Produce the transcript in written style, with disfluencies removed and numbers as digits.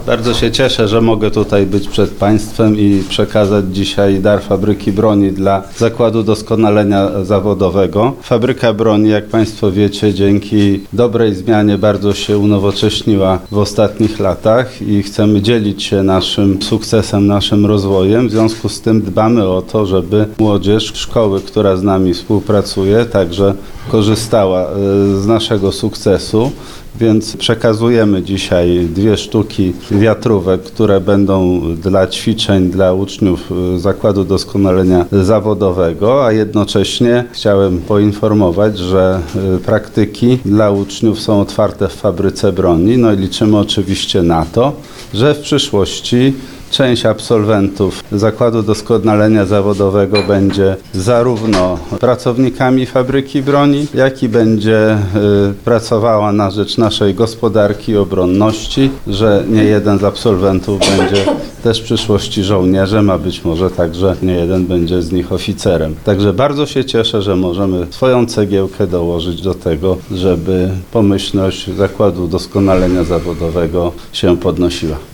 Bardzo się cieszę, że mogę tutaj być przed Państwem i przekazać dzisiaj dar fabryki broni dla Zakładu Doskonalenia Zawodowego. Fabryka broni, jak Państwo wiecie, dzięki dobrej zmianie bardzo się unowocześniła w ostatnich latach i chcemy dzielić się naszym sukcesem, naszym rozwojem. W związku z tym dbamy o to, żeby młodzież szkoły, która z nami współpracuje, także korzystała z naszego sukcesu. Więc przekazujemy dzisiaj 2 sztuki wiatrówek, które będą dla ćwiczeń dla uczniów Zakładu Doskonalenia Zawodowego, a jednocześnie chciałem poinformować, że praktyki dla uczniów są otwarte w fabryce broni. No i liczymy oczywiście na to, że w przyszłości część absolwentów Zakładu Doskonalenia Zawodowego będzie zarówno pracownikami fabryki broni, jak i będzie pracowała na rzecz naszej gospodarki i obronności, że nie jeden z absolwentów będzie też w przyszłości żołnierzem, a być może także nie jeden będzie z nich oficerem. Także bardzo się cieszę, że możemy swoją cegiełkę dołożyć do tego, żeby pomyślność Zakładu Doskonalenia Zawodowego się podnosiła.